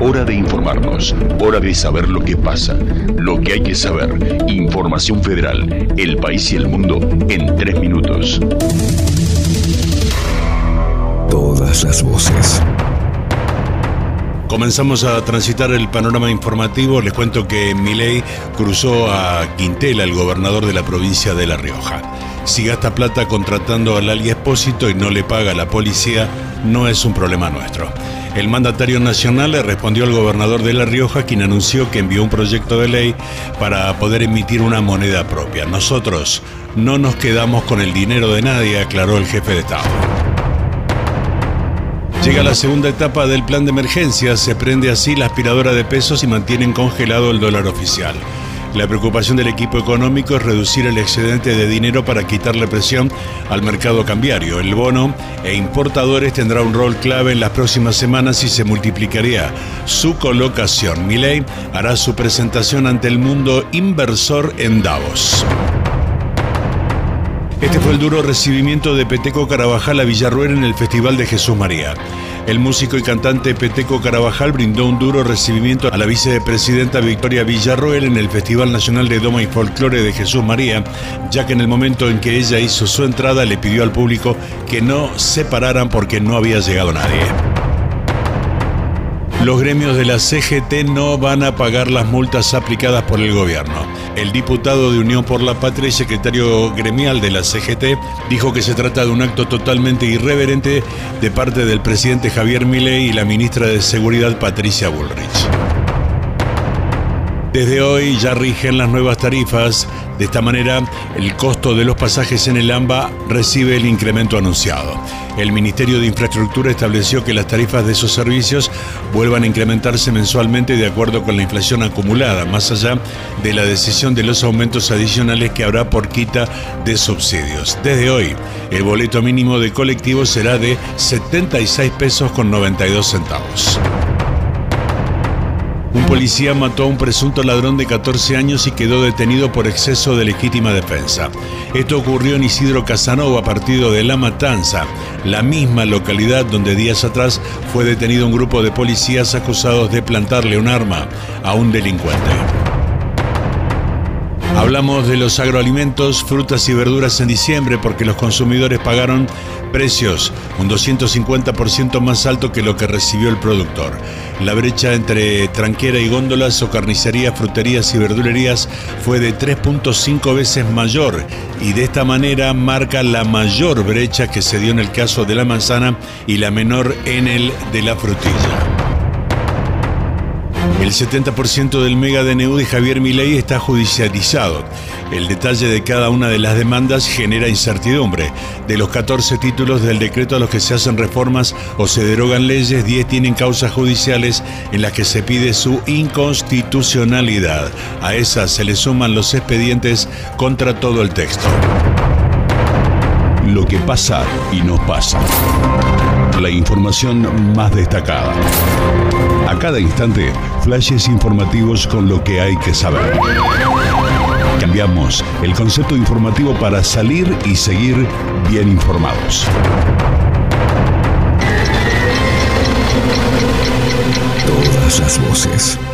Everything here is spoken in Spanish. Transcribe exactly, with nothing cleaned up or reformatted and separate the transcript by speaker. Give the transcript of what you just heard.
Speaker 1: Hora de informarnos, hora de saber lo que pasa, lo que hay que saber. Información Federal, el país y el mundo en tres minutos.
Speaker 2: Todas las voces.
Speaker 3: Comenzamos a transitar el panorama informativo. Les cuento que Milei cruzó a Quintela, el gobernador de la provincia de La Rioja. Si gasta plata contratando al Ali Espósito y no le paga a la policía, no es un problema nuestro. El mandatario nacional le respondió al gobernador de La Rioja, quien anunció que envió un proyecto de ley para poder emitir una moneda propia. Nosotros no nos quedamos con el dinero de nadie, aclaró el jefe de Estado. Llega la segunda etapa del plan de emergencia, se prende así la aspiradora de pesos y mantienen congelado el dólar oficial. La preocupación del equipo económico es reducir el excedente de dinero para quitarle presión al mercado cambiario. El bono e importadores tendrá un rol clave en las próximas semanas y se multiplicaría su colocación. Milei hará su presentación ante el mundo inversor en Davos. Este fue el duro recibimiento de Peteco Carabajal a Villarroel en el Festival de Jesús María. El músico y cantante Peteco Carabajal brindó un duro recibimiento a la vicepresidenta Victoria Villarroel en el Festival Nacional de Doma y Folclore de Jesús María, ya que en el momento en que ella hizo su entrada le pidió al público que no se pararan porque no había llegado nadie. Los gremios de la C G T no van a pagar las multas aplicadas por el gobierno. El diputado de Unión por la Patria y secretario gremial de la C G T dijo que se trata de un acto totalmente irreverente de parte del presidente Javier Milei y la ministra de Seguridad Patricia Bullrich. Desde hoy ya rigen las nuevas tarifas. De esta manera, el costo de los pasajes en el AMBA recibe el incremento anunciado. El Ministerio de Infraestructura estableció que las tarifas de esos servicios vuelvan a incrementarse mensualmente de acuerdo con la inflación acumulada, más allá de la decisión de los aumentos adicionales que habrá por quita de subsidios. Desde hoy, el boleto mínimo de colectivo será de setenta y seis pesos con noventa y dos centavos. Un policía mató a un presunto ladrón de catorce años y quedó detenido por exceso de legítima defensa. Esto ocurrió en Isidro Casanova, partido de La Matanza, la misma localidad donde días atrás fue detenido un grupo de policías acusados de plantarle un arma a un delincuente. Hablamos de los agroalimentos, frutas y verduras en diciembre porque los consumidores pagaron precios un doscientos cincuenta por ciento más alto que lo que recibió el productor. La brecha entre tranquera y góndolas o carnicerías, fruterías y verdulerías fue de tres punto cinco veces mayor y de esta manera marca la mayor brecha que se dio en el caso de la manzana y la menor en el de la frutilla. El setenta por ciento del mega D N U de Javier Milei está judicializado. El detalle de cada una de las demandas genera incertidumbre. De los catorce títulos del decreto a los que se hacen reformas o se derogan leyes, diez tienen causas judiciales en las que se pide su inconstitucionalidad. A esas se le suman los expedientes contra todo el texto.
Speaker 1: Lo que pasa y no pasa. La información más destacada. A cada instante, flashes informativos con lo que hay que saber. Cambiamos el concepto informativo para salir y seguir bien informados.
Speaker 2: Todas las voces.